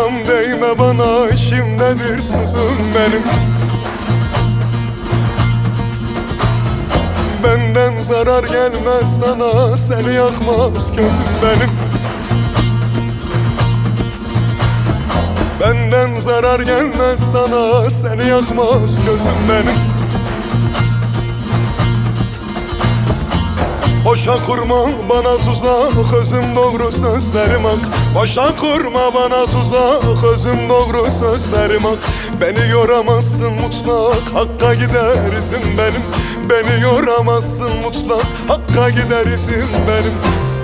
Anam değme bana, şimdidir sızım benim. Benden zarar gelmez sana, seni yakmaz gözüm benim. Benden zarar gelmez sana, seni yakmaz gözüm benim. Boşa kurma bana tuzak, özüm doğru sözlerim hak. Boşa kurma bana tuzak, özüm doğru sözlerim hak. Beni yoramazsın mutlak, hakka gider izin benim. Beni yoramazsın mutlak, hakka gider izin benim.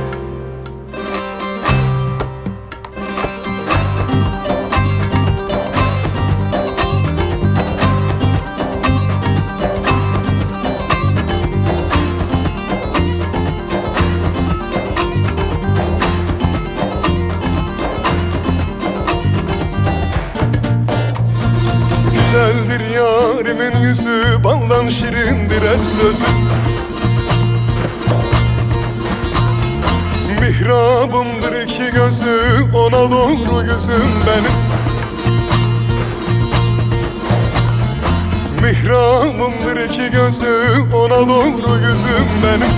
Güzeldir yarimin yüzü, baldan şirindir her sözü. Mihrabımdır iki gözü, ona doğru yüzüm benim. Mihrabımdır iki gözü, ona doğru yüzüm benim.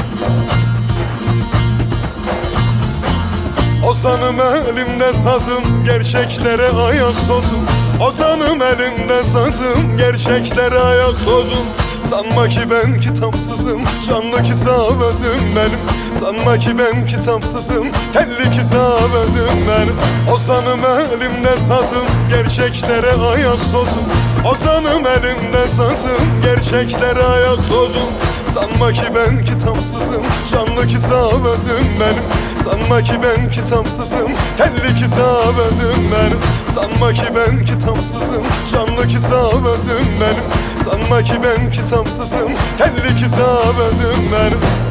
Ozanım elimde sazım, gerçeklere ayak sozum. Ozanım elimde sazım, gerçeklere ayak sozum. Sanma ki ben kitapsızım, canlı kitap özüm benim. Sanma ki ben kitapsızım, telli kitap özüm benim. Ozanım elimde sazım, gerçeklere ayak sozum. Ozanım elimde sazım, gerçeklere ayak sozum. Sanma ki ben kitapsızım, canlı kitap özüm benim. Sanma ki ben kitapsızım, telli kitap özüm benim. Sanma ki ben kitapsızım, canlı kitap özüm benim. Sanma ki ben kitapsızım, telli kitap özüm benim.